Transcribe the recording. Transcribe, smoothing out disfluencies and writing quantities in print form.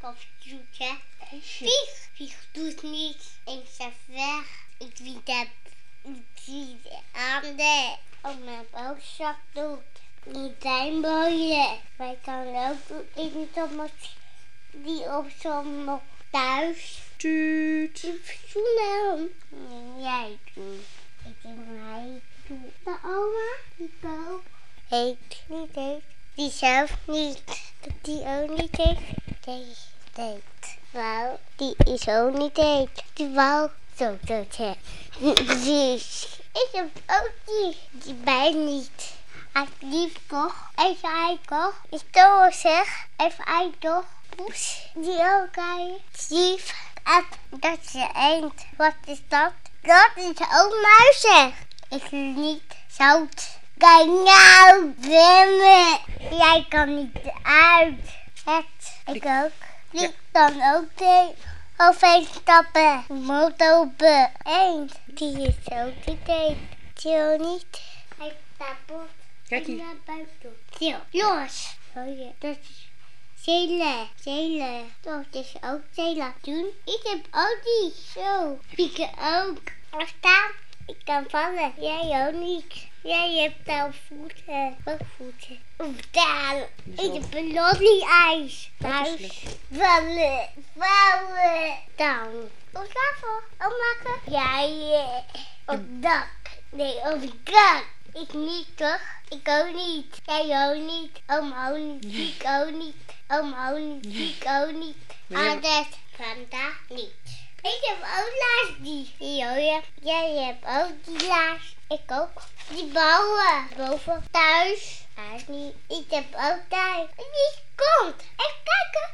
Of zoeken. Ijsje. Vlieg doet niet. Ik zeg weg. Ik zie de handen op mijn boodschap doet. Die zijn mooie. Wij kunnen ook doen in Thomas die op zo'n nog thuis. Tuut. Zoenen. En jij doen. Ik denk mij doen. De oma die koopt. Eet niet eet. Die zelf niet. Dat die ook niet eet. Deze eet. Wauw, die is ook niet eet. Die wou zo zeggen. Ik heb ook die bij niet. Als lief toch, even hij toch. Ik toch zeg, even hij toch. Poes, die ook hij. Lief, dat is de eend. Wat is dat? Dat is ook muizen. Ik wil niet zout. Kijk nou, zwemmen. Jij kan niet uit. Ik ook. Ik kan ook overheen stappen. Moet open. Eend, die is ook niet eend. Zo niet. Hij staat bot. Kijk hier. Naar buiten. Zo, los. Oh ja, dat is zelen. Dat is ook zelen. Doen. Ik heb ook die. Zo. Pieken ook. Er staan. Ik kan vallen. Jij ook niet. Jij hebt al voeten. Ook voeten. Daar. Ik heb een lolly-ijs. Thuis. Vallen. Dan. Op tafel. Opmaken. Jij op dak. Nee, op het dak. Ik niet toch? Ik ook niet. Jij ook niet. Oma ook niet. Ik ook niet. Oma ook niet. Ik ook niet. Anders vandaag niet. Ik heb ook laatst die. Jij hebt ook die laatst. Ik ook. Die bouwen. Boven. Thuis. Hij is niet. Ik heb ook thuis. Die komt. Even kijken.